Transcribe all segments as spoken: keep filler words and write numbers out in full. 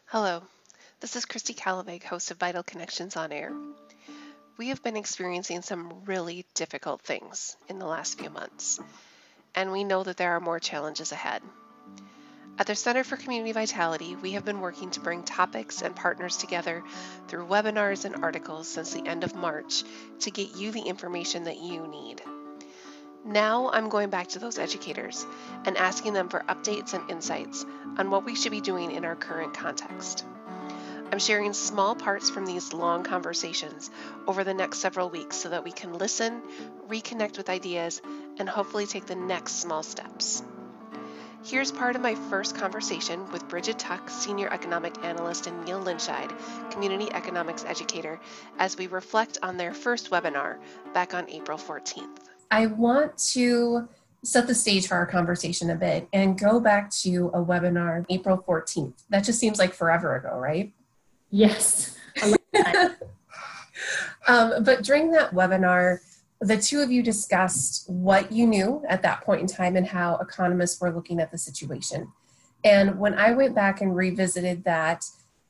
Hello, this is Christy Calavig, host of Vital Connections on Air. We have been experiencing some really difficult things in the last few months, and we know that there are more challenges ahead. At the Center for Community Vitality, we have been working to bring topics and partners together through webinars and articles since the end of March to get you the information that you need. Now I'm going back to those educators and asking them for updates and insights on what we should be doing in our current context. I'm sharing small parts from these long conversations over the next several weeks so that we can listen, reconnect with ideas, and hopefully take the next small steps. Here's part of my first conversation with Bridget Tuck, Senior Economic Analyst, and Neil Linscheid, Community Economics Educator, as we reflect on their first webinar back on April fourteenth. I want to set the stage for our conversation a bit and go back to a webinar April fourteenth. That just seems like forever ago, right? Yes. I love that. um, but during that webinar, the two of you discussed what you knew at that point in time and how economists were looking at the situation. And when I went back and revisited that,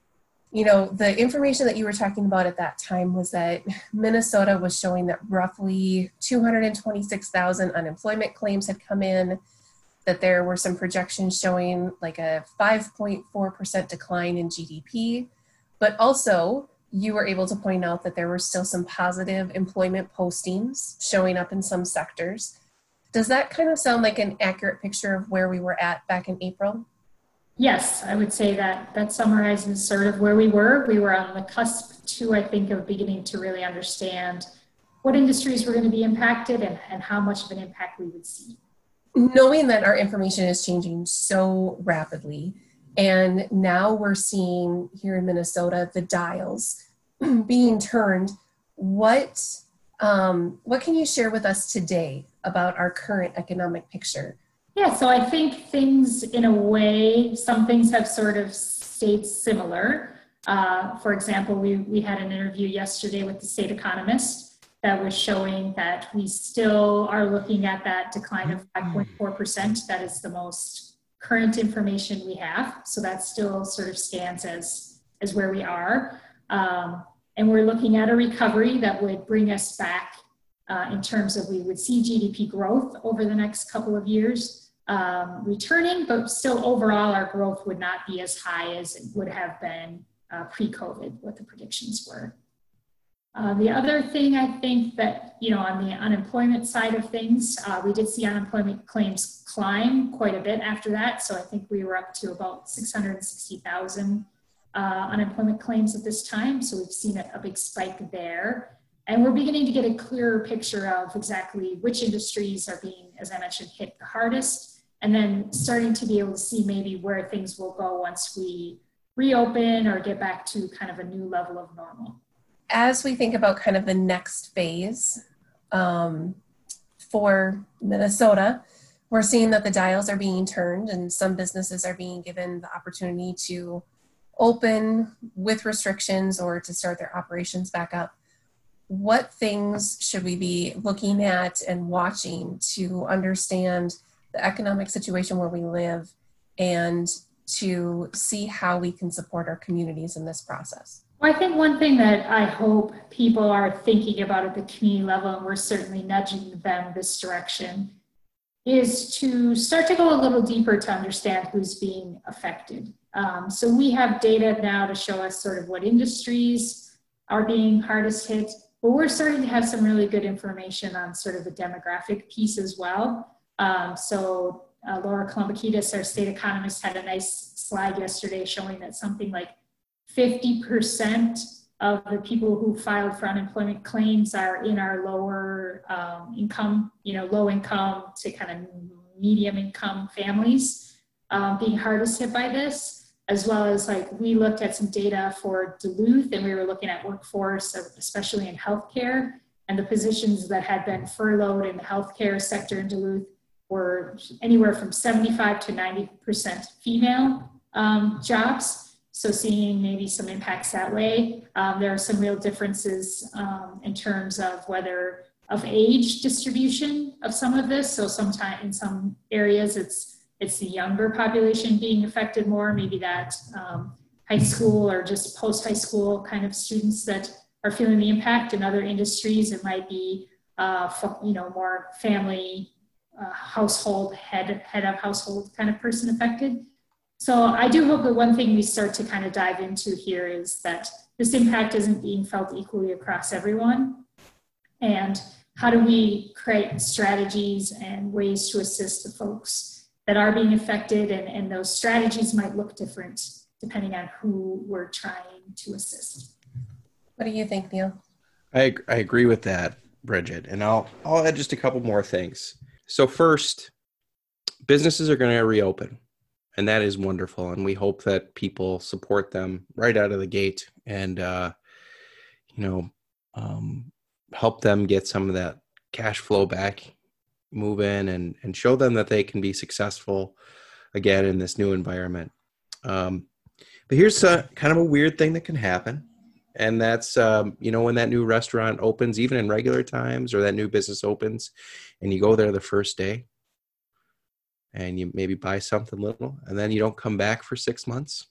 you know, the information that you were talking about at that time was that Minnesota was showing that roughly two hundred twenty-six thousand unemployment claims had come in, that there were some projections showing like a five point four percent decline in G D P, but also you were able to point out that there were still some positive employment postings showing up in some sectors. Does that kind of sound like an accurate picture of where we were at back in April? Yes, I would say that that summarizes sort of where we were. We were on the cusp too, I think, of beginning to really understand what industries were going to be impacted and, and how much of an impact we would see. Knowing that our information is changing so rapidly, and now we're seeing here in Minnesota the dials being turned, what um, what can you share with us today about our current economic picture? Yeah, so I think things, in a way, some things have sort of stayed similar. Uh, for example, we, we had an interview yesterday with the state economist that was showing that we still are looking at that decline of five point four percent. That is the most current information we have. So that still sort of stands as, as where we are. Um, and we're looking at a recovery that would bring us back uh, in terms of we would see G D P growth over the next couple of years. Um, returning, but still overall our growth would not be as high as it would have been uh, pre-COVID, what the predictions were. Uh, the other thing I think that, you know, on the unemployment side of things, uh, we did see unemployment claims climb quite a bit after that. So I think we were up to about six hundred sixty thousand uh, unemployment claims at this time. So we've seen a, a big spike there. And we're beginning to get a clearer picture of exactly which industries are being, as I mentioned, hit the hardest. And then starting to be able to see maybe where things will go once we reopen or get back to kind of a new level of normal. As we think about kind of the next phase um, for Minnesota, we're seeing that the dials are being turned and some businesses are being given the opportunity to open with restrictions or to start their operations back up. What things should we be looking at and watching to understand the economic situation where we live and to see how we can support our communities in this process? Well, I think one thing that I hope people are thinking about at the community level, and we're certainly nudging them this direction, is to start to go a little deeper to understand who's being affected. Um, so we have data now to show us sort of what industries are being hardest hit, but we're starting to have some really good information on sort of the demographic piece as well. Um, so uh, Laura Kolumbakidis, our state economist, had a nice slide yesterday showing that something like fifty percent of the people who filed for unemployment claims are in our lower um, income, you know, low income to kind of medium income families um, being hardest hit by this, as well as like we looked at some data for Duluth and we were looking at workforce, especially in healthcare, and the positions that had been furloughed in the healthcare sector in Duluth were anywhere from seventy-five to ninety percent female um, jobs. So seeing maybe some impacts that way. Um, there are some real differences um, in terms of whether of age distribution of some of this. So sometimes in some areas it's it's the younger population being affected more. Maybe that um, high school or just post-high school kind of students that are feeling the impact. In other industries, it might be, uh, you know, more family, uh, household, head, head of household kind of person affected. So I do hope that one thing we start to kind of dive into here is that this impact isn't being felt equally across everyone. And how do we create strategies and ways to assist the folks that are being affected? And, and those strategies might look different depending on who we're trying to assist. What do you think, Neil? I, I agree with that, Bridget. And I'll, I'll add just a couple more things. So first, businesses are going to reopen. And that is wonderful. And we hope that people support them right out of the gate and, uh, you know, um, help them get some of that cash flow back, move in and, and show them that they can be successful again in this new environment. Um, but here's a, kind of a weird thing that can happen. And that's, um, you know, when that new restaurant opens, even in regular times, or that new business opens and you go there the first day, and you maybe buy something little, and then you don't come back for six months,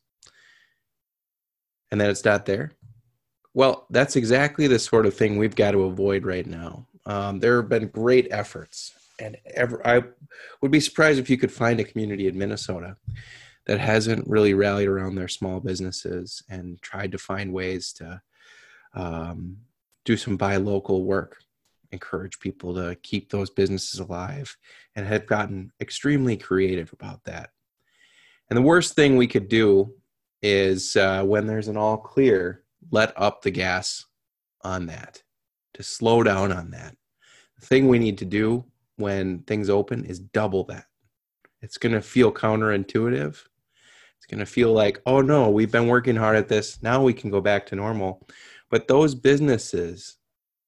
and then it's not there. Well, that's exactly the sort of thing we've got to avoid right now. Um, there have been great efforts, and ever, I would be surprised if you could find a community in Minnesota that hasn't really rallied around their small businesses and tried to find ways to um, do some buy local work, encourage people to keep those businesses alive, and have gotten extremely creative about that. And the worst thing we could do is uh, when there's an all clear, let up the gas on that, to slow down on that. The thing we need to do when things open is double that. It's going to feel counterintuitive. It's going to feel like, oh no, we've been working hard at this. Now we can go back to normal. But those businesses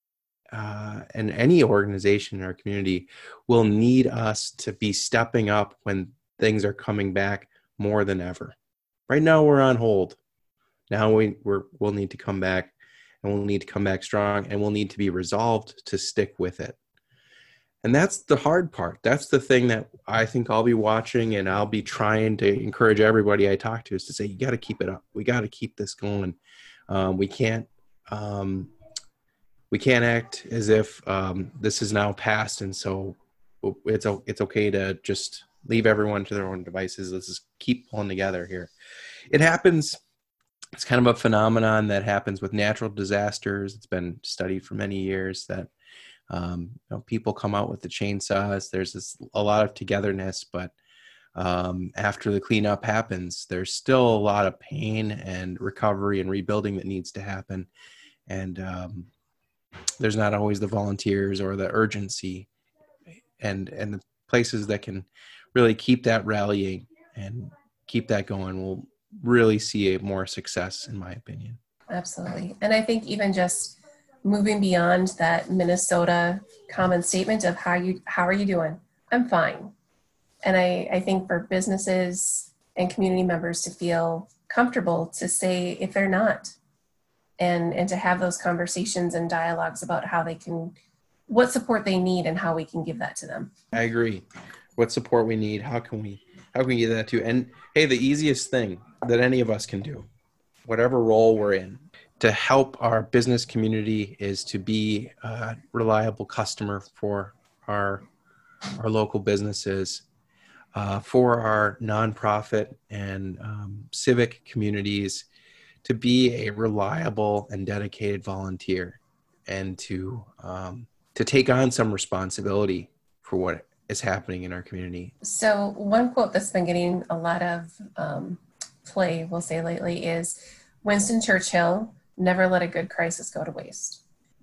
Uh, and any organization in our community will need us to be stepping up when things are coming back more than ever. Right now we're on hold. Now we we're, we'll need to come back, and we'll need to come back strong, and we'll need to be resolved to stick with it. And that's the hard part. That's the thing that I think I'll be watching, and I'll be trying to encourage everybody I talk to is to say, you got to keep it up. We got to keep this going. Um, we can't, um, We can't act as if um, this is now past, and so it's it's okay to just leave everyone to their own devices. Let's just keep pulling together here. It happens. It's kind of a phenomenon that happens with natural disasters. It's been studied for many years that um, you know, people come out with the chainsaws. There's this, a lot of togetherness, but um, after the cleanup happens, there's still a lot of pain and recovery and rebuilding that needs to happen. And um, there's not always the volunteers or the urgency and and the places that can really keep that rallying and keep that going will really see a more success, in my opinion. Absolutely. And I think even just moving beyond that Minnesota common statement of how you how are you doing? I'm fine. And I, I think for businesses and community members to feel comfortable to say if they're not, and and to have those conversations and dialogues about how they can, what support they need and how we can give that to them. I agree. What support we need, how can we, how can we get that to? And hey, the easiest thing that any of us can do, whatever role we're in, to help our business community is to be a reliable customer for our, our local businesses, uh, for our nonprofit and um, civic communities, to be a reliable and dedicated volunteer, and to um, to take on some responsibility for what is happening in our community. So one quote that's been getting a lot of um, play, we'll say lately, is Winston Churchill, never let a good crisis go to waste.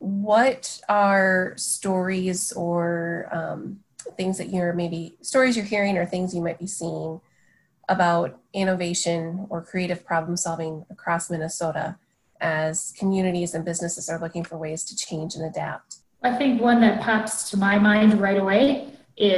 What are stories or um, things that you're maybe, stories you're hearing or things you might be seeing about innovation or creative problem solving across Minnesota as communities and businesses are looking for ways to change and adapt? I think one that pops to my mind right away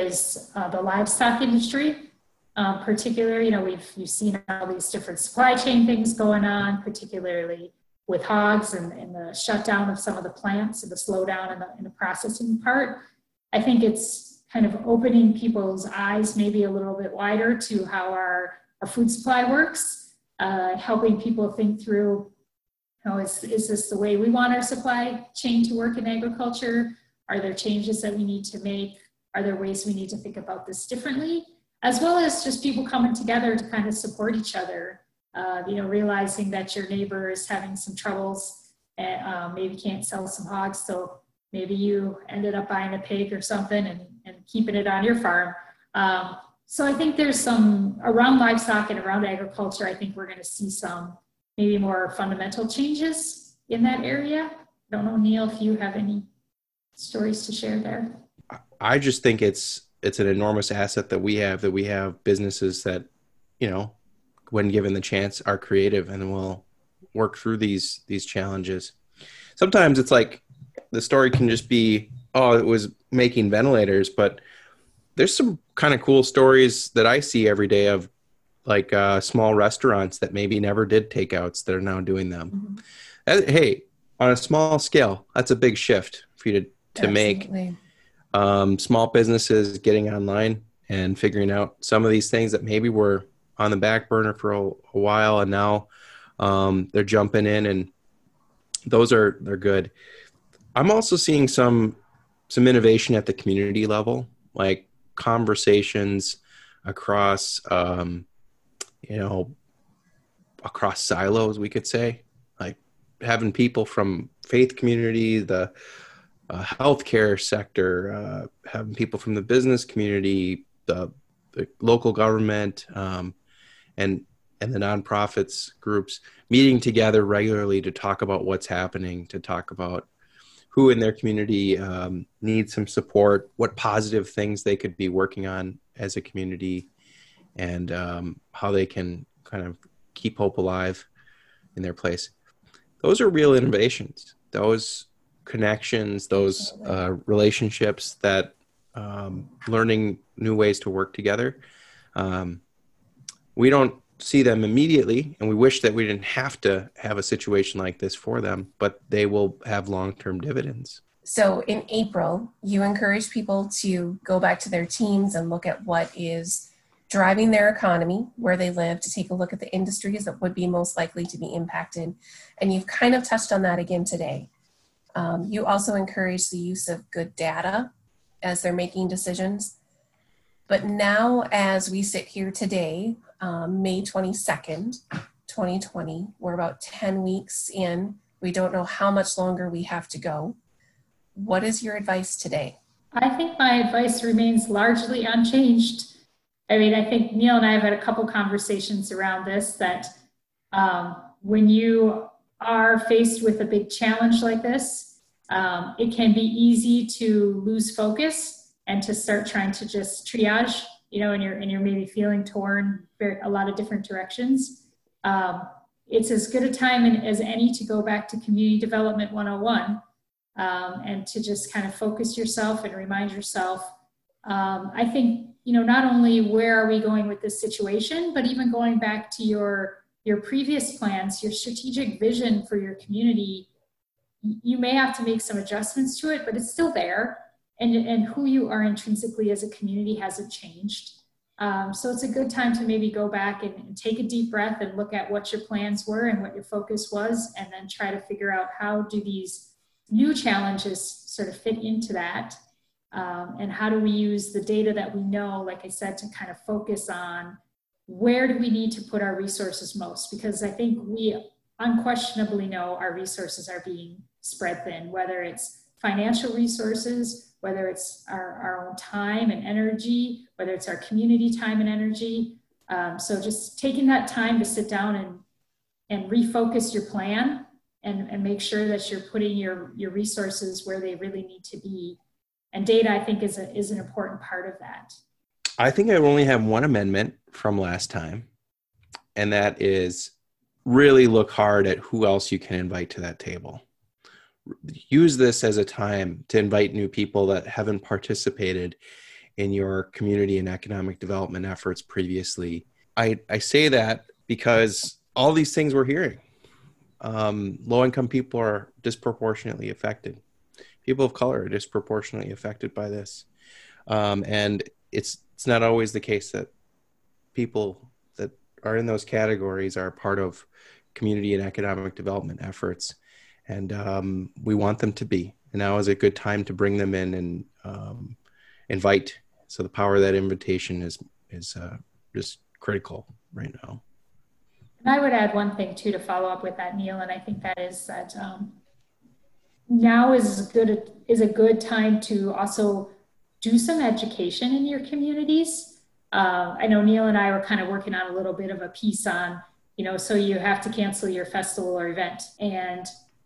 is uh, the livestock industry. Uh, particularly, you know, we've you've seen all these different supply chain things going on, particularly with hogs and, and the shutdown of some of the plants and the slowdown in the, in the processing part. I think it's kind of opening people's eyes maybe a little bit wider to how our, our food supply works. uh, helping people think through, you know, is, is this the way we want our supply chain to work in agriculture? Are there changes that we need to make? Are there ways we need to think about this differently? As well as just people coming together to kind of support each other, uh, you know, realizing that your neighbor is having some troubles and uh, maybe can't sell some hogs. So maybe you ended up buying a pig or something and, and keeping it on your farm. Um, so I think there's some, around livestock and around agriculture, I think we're going to see some maybe more fundamental changes in that area. I don't know, Neil, if you have any stories to share there. I just think it's it's an enormous asset that we have, that we have businesses that, you know, when given the chance, are creative and will work through these these challenges. Sometimes it's like the story can just be, oh, it was making ventilators, but there's some kind of cool stories that I see every day of like uh, small restaurants that maybe never did takeouts that are now doing them. Mm-hmm. That, hey, on a small scale, that's a big shift for you to, to make. Um, small businesses getting online and figuring out some of these things that maybe were on the back burner for a, a while, and now um, they're jumping in, and those are they're good. I'm also seeing some some innovation at the community level, like conversations across um, you know across silos, we could say, like having people from faith community, the Uh, healthcare sector, uh, having people from the business community, the, the local government, um, and and the nonprofits groups meeting together regularly to talk about what's happening, to talk about who in their community um, needs some support, what positive things they could be working on as a community, and um, how they can kind of keep hope alive in their place. Those are real innovations. Those connections, those uh, relationships, that um, learning new ways to work together. Um, we don't see them immediately, and we wish that we didn't have to have a situation like this for them, but they will have long-term dividends. So in April, you encourage people to go back to their teams and look at what is driving their economy, where they live, to take a look at the industries that would be most likely to be impacted. And you've kind of touched on that again today. Um, you also encourage the use of good data as they're making decisions. But now, as we sit here today, um, May twenty-second, twenty twenty, we're about ten weeks in. We don't know how much longer we have to go. What is your advice today? I think my advice remains largely unchanged. I mean, I think Neil and I have had a couple conversations around this, that um, when you are faced with a big challenge like this, um, it can be easy to lose focus and to start trying to just triage, you know, and you're, and you're maybe feeling torn very, a lot of different directions. Um, it's as good a time as any to go back to Community Development one oh one um, and to just kind of focus yourself and remind yourself. Um, I think, you know, not only where are we going with this situation, but even going back to your, your previous plans, your strategic vision for your community. You may have to make some adjustments to it, but it's still there. And, and who you are intrinsically as a community hasn't changed. Um, so it's a good time to maybe go back and, and take a deep breath and look at what your plans were and what your focus was, and then try to figure out how do these new challenges sort of fit into that. Um, and how do we use the data that we know, like I said, to kind of focus on where do we need to put our resources most? Because I think we unquestionably know our resources are being spread thin, whether it's financial resources, whether it's our, our own time and energy, whether it's our community time and energy. Um, so just taking that time to sit down and, and refocus your plan and, and make sure that you're putting your, your resources where they really need to be. And data, I think, is, a, is an important part of that. I think I only have one amendment from last time, and that is really look hard at who else you can invite to that table. Use this as a time to invite new people that haven't participated in your community and economic development efforts previously. I, I say that because all these things we're hearing, um, low-income people are disproportionately affected. People of color are disproportionately affected by this. Um, and it's it's not always the case that people that are in those categories are part of community and economic development efforts. And um, we want them to be. And now is a good time to bring them in and um, invite. So the power of that invitation is is uh, just critical right now. And I would add one thing too to follow up with that, Neil, and I think that is that um, now is good is a good time to also do some education in your communities. Uh, I know Neil and I were kind of working on a little bit of a piece on, you know, so you have to cancel your festival or event, and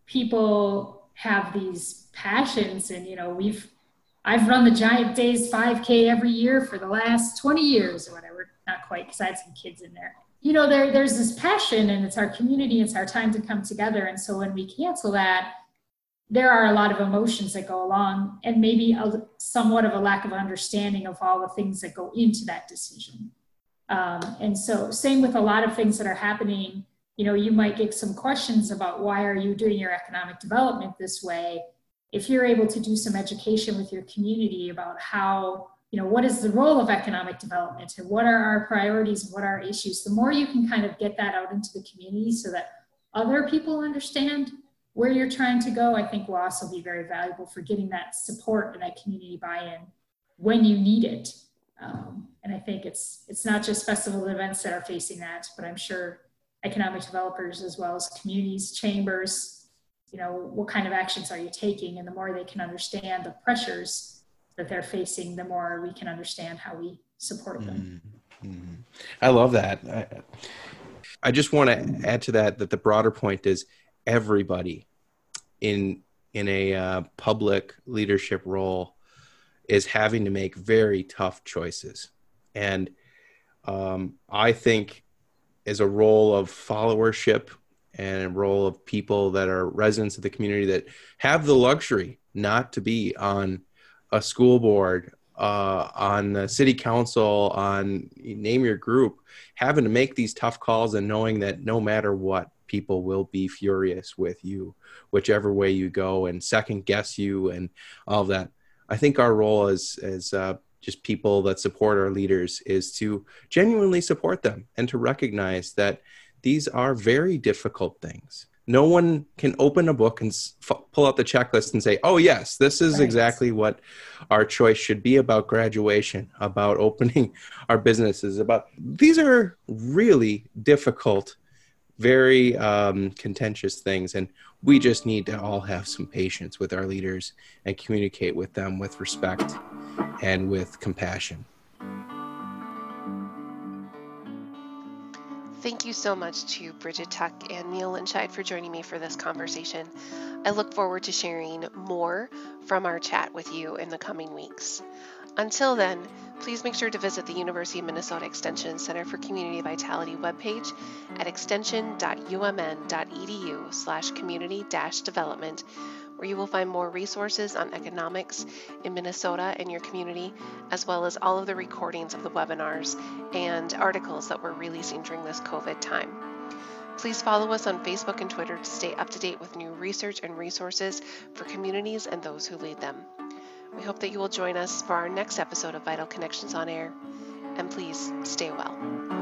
people have these passions, and you know, we've I've run the Giant Days five K every year for the last twenty years or whatever. Not quite, because I had some kids in there. You know, there there's this passion, and it's our community, it's our time to come together. And so when we cancel that, there are a lot of emotions that go along, and maybe a, somewhat of a lack of understanding of all the things that go into that decision. Um, and so same with a lot of things that are happening. You know, you might get some questions about why are you doing your economic development this way? If you're able to do some education with your community about how, you know, what is the role of economic development and what are our priorities and what are our issues, the more you can kind of get that out into the community so that other people understand where you're trying to go, I think will also be very valuable for getting that support and that community buy-in when you need it. Um, and I think it's it's not just festival events that are facing that, but I'm sure economic developers as well as communities, chambers, you know, what kind of actions are you taking? And the more they can understand the pressures that they're facing, the more we can understand how we support them. Mm-hmm. I love that. I, I just want to add to that, that the broader point is everybody in, in a uh, public leadership role is having to make very tough choices. And um, I think as a role of followership and a role of people that are residents of the community that have the luxury not to be on a school board, uh, on the city council, on name your group, having to make these tough calls and knowing that no matter what, people will be furious with you, whichever way you go, and second guess you and all of that. I think our role as, as uh, just people that support our leaders is to genuinely support them and to recognize that these are very difficult things. No one can open a book and f- pull out the checklist and say, oh, yes, this is right. exactly what our choice should be about graduation, about opening our businesses, about these are really difficult, very um, contentious things. And we just need to all have some patience with our leaders and communicate with them with respect and with compassion. Thank you so much to Bridget Tuck and Neil Lynchide for joining me for this conversation. I look forward to sharing more from our chat with you in the coming weeks. Until then, please make sure to visit the University of Minnesota Extension Center for Community Vitality webpage at extension.umn.edu slash community dash development, where you will find more resources on economics in Minnesota and your community, as well as all of the recordings of the webinars and articles that we're releasing during this COVID time. Please follow us on Facebook and Twitter to stay up to date with new research and resources for communities and those who lead them. We hope that you will join us for our next episode of Vital Connections on Air, and please stay well.